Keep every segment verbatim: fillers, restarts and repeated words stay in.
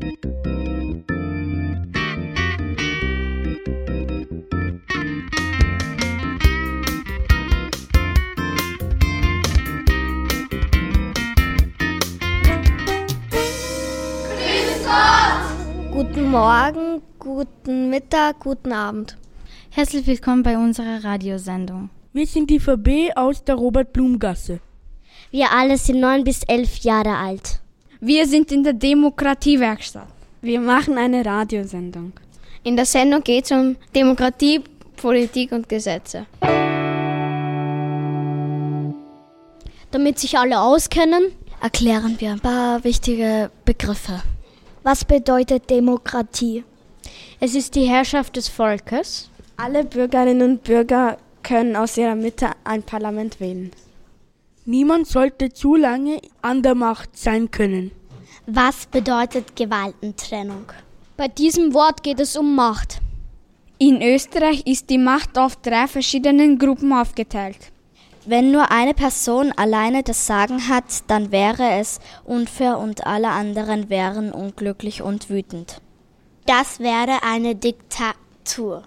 Guten Morgen, guten Mittag, guten Abend. Herzlich willkommen bei unserer Radiosendung. Wir sind die V B aus der Robert-Blum-Gasse. Wir alle sind neun bis elf Jahre alt. Wir sind in der Demokratiewerkstatt. Wir machen eine Radiosendung. In der Sendung geht es um Demokratie, Politik und Gesetze. Damit sich alle auskennen, erklären wir ein paar wichtige Begriffe. Was bedeutet Demokratie? Es ist die Herrschaft des Volkes. Alle Bürgerinnen und Bürger können aus ihrer Mitte ein Parlament wählen. Niemand sollte zu lange an der Macht sein können. Was bedeutet Gewaltentrennung? Bei diesem Wort geht es um Macht. In Österreich ist die Macht auf drei verschiedenen Gruppen aufgeteilt. Wenn nur eine Person alleine das Sagen hat, dann wäre es unfair und alle anderen wären unglücklich und wütend. Das wäre eine Diktatur.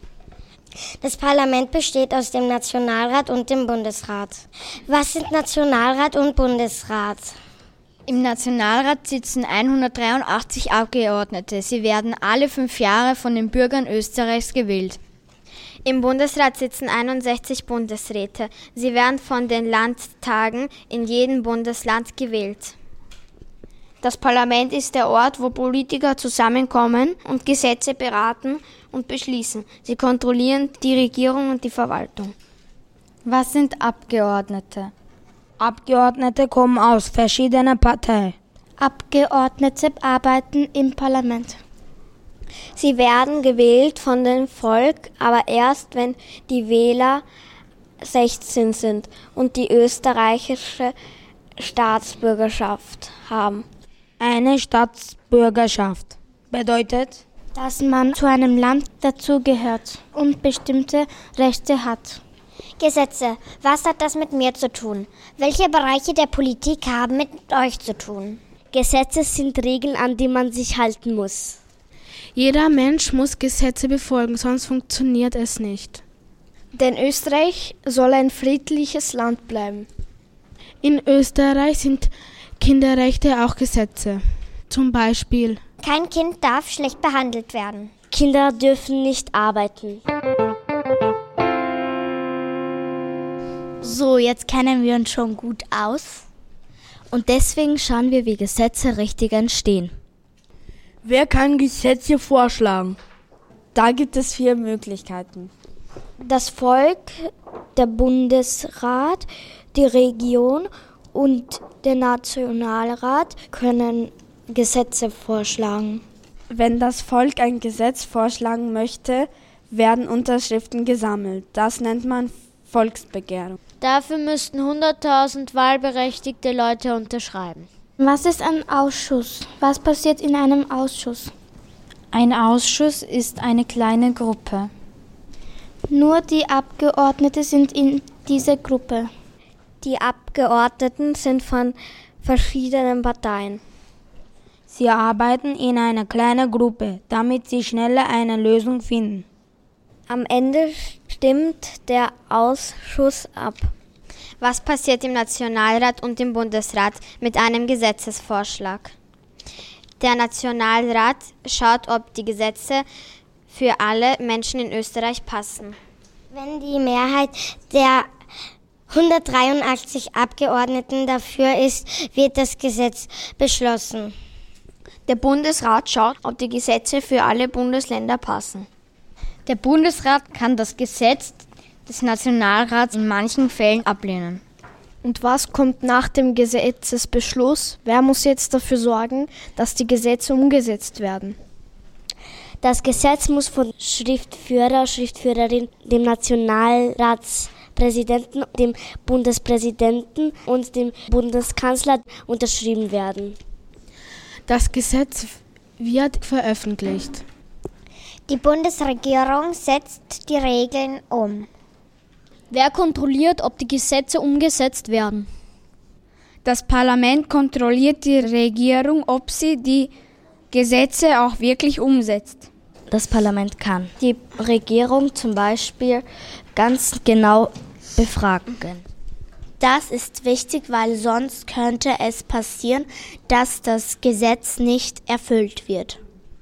Das Parlament besteht aus dem Nationalrat und dem Bundesrat. Was sind Nationalrat und Bundesrat? Im Nationalrat sitzen hundertdreiundachtzig Abgeordnete. Sie werden alle fünf Jahre von den Bürgern Österreichs gewählt. Im Bundesrat sitzen einundsechzig Bundesräte. Sie werden von den Landtagen in jedem Bundesland gewählt. Das Parlament ist der Ort, wo Politiker zusammenkommen und Gesetze beraten und beschließen. Sie kontrollieren die Regierung und die Verwaltung. Was sind Abgeordnete? Abgeordnete kommen aus verschiedenen Parteien. Abgeordnete arbeiten im Parlament. Sie werden gewählt von dem Volk, aber erst wenn die Wähler sechzehn sind und die österreichische Staatsbürgerschaft haben. Eine Staatsbürgerschaft bedeutet, dass man zu einem Land dazugehört und bestimmte Rechte hat. Gesetze. Was hat das mit mir zu tun? Welche Bereiche der Politik haben mit euch zu tun? Gesetze sind Regeln, an die man sich halten muss. Jeder Mensch muss Gesetze befolgen, sonst funktioniert es nicht. Denn Österreich soll ein friedliches Land bleiben. In Österreich sind Kinderrechte auch Gesetze. Zum Beispiel: Kein Kind darf schlecht behandelt werden. Kinder dürfen nicht arbeiten. So, jetzt kennen wir uns schon gut aus. Und deswegen schauen wir, wie Gesetze richtig entstehen. Wer kann Gesetze vorschlagen? Da gibt es vier Möglichkeiten. Das Volk, der Bundesrat, die Region und der Nationalrat können Gesetze vorschlagen. Wenn das Volk ein Gesetz vorschlagen möchte, werden Unterschriften gesammelt. Das nennt man Volksbegehren. Dafür müssten hunderttausend wahlberechtigte Leute unterschreiben. Was ist ein Ausschuss? Was passiert in einem Ausschuss? Ein Ausschuss ist eine kleine Gruppe. Nur die Abgeordneten sind in dieser Gruppe. Die Abgeordneten sind von verschiedenen Parteien. Sie arbeiten in einer kleinen Gruppe, damit sie schneller eine Lösung finden. Am Ende stimmt der Ausschuss ab. Was passiert im Nationalrat und im Bundesrat mit einem Gesetzesvorschlag? Der Nationalrat schaut, ob die Gesetze für alle Menschen in Österreich passen. Wenn die Mehrheit der hundertdreiundachtzig Abgeordneten dafür ist, wird das Gesetz beschlossen. Der Bundesrat schaut, ob die Gesetze für alle Bundesländer passen. Der Bundesrat kann das Gesetz des Nationalrats in manchen Fällen ablehnen. Und was kommt nach dem Gesetzesbeschluss? Wer muss jetzt dafür sorgen, dass die Gesetze umgesetzt werden? Das Gesetz muss von Schriftführer, Schriftführerin, dem Nationalratspräsidenten, dem Bundespräsidenten und dem Bundeskanzler unterschrieben werden. Das Gesetz wird veröffentlicht. Die Bundesregierung setzt die Regeln um. Wer kontrolliert, ob die Gesetze umgesetzt werden? Das Parlament kontrolliert die Regierung, ob sie die Gesetze auch wirklich umsetzt. Das Parlament kann die Regierung zum Beispiel ganz genau befragen. Das ist wichtig, weil sonst könnte es passieren, dass das Gesetz nicht erfüllt wird.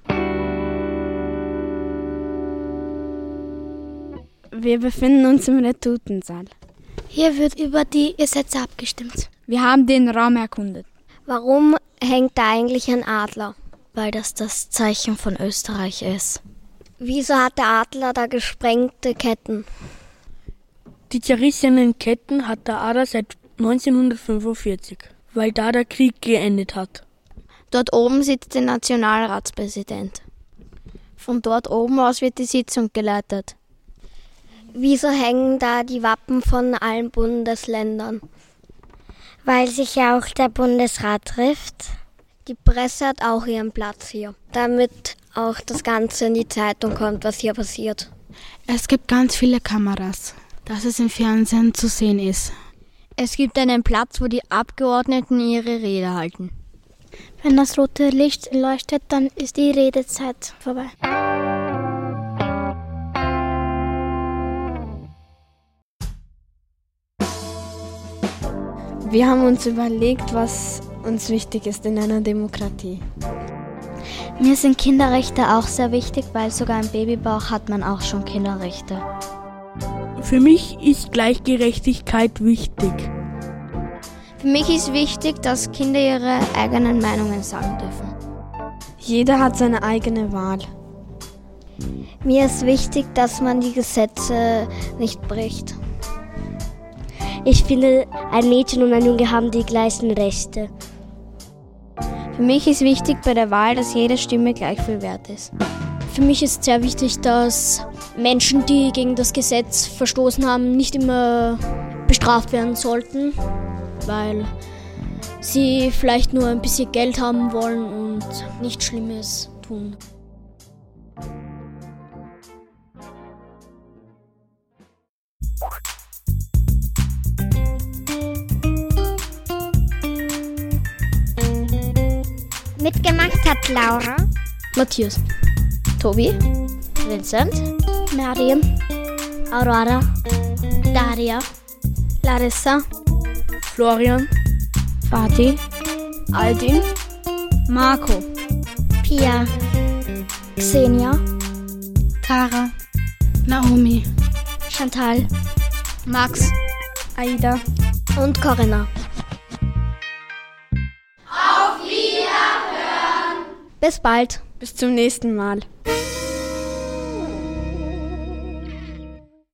Wir befinden uns im Retutensaal. Hier wird über die Gesetze abgestimmt. Wir haben den Raum erkundet. Warum hängt da eigentlich ein Adler? Weil das das Zeichen von Österreich ist. Wieso hat der Adler da gesprengte Ketten? Die zerrissenen Ketten hat der Adler seit neunzehnhundertfünfundvierzig, weil da der Krieg geendet hat. Dort oben sitzt der Nationalratspräsident. Von dort oben aus wird die Sitzung geleitet. Wieso hängen da die Wappen von allen Bundesländern? Weil sich ja auch der Bundesrat trifft. Die Presse hat auch ihren Platz hier, damit auch das Ganze in die Zeitung kommt, was hier passiert. Es gibt ganz viele Kameras, dass es im Fernsehen zu sehen ist. Es gibt einen Platz, wo die Abgeordneten ihre Rede halten. Wenn das rote Licht leuchtet, dann ist die Redezeit vorbei. Wir haben uns überlegt, was uns wichtig ist in einer Demokratie. Mir sind Kinderrechte auch sehr wichtig, weil sogar im Babybauch hat man auch schon Kinderrechte. Für mich ist Gleichgerechtigkeit wichtig. Für mich ist wichtig, dass Kinder ihre eigenen Meinungen sagen dürfen. Jeder hat seine eigene Wahl. Mir ist wichtig, dass man die Gesetze nicht bricht. Ich finde, ein Mädchen und ein Junge haben die gleichen Rechte. Für mich ist wichtig bei der Wahl, dass jede Stimme gleich viel wert ist. Für mich ist sehr wichtig, dass Menschen, die gegen das Gesetz verstoßen haben, nicht immer bestraft werden sollten, weil sie vielleicht nur ein bisschen Geld haben wollen und nichts Schlimmes tun. Mitgemacht hat Laura, Matthias, Tobi, Vincent, Mariam, Aurora, Daria, Larissa, Florian, Fatih, Aldin, Marco, Pia, Xenia, Tara, Naomi, Chantal, Max, Aida und Corinna. Bis bald. Bis zum nächsten Mal.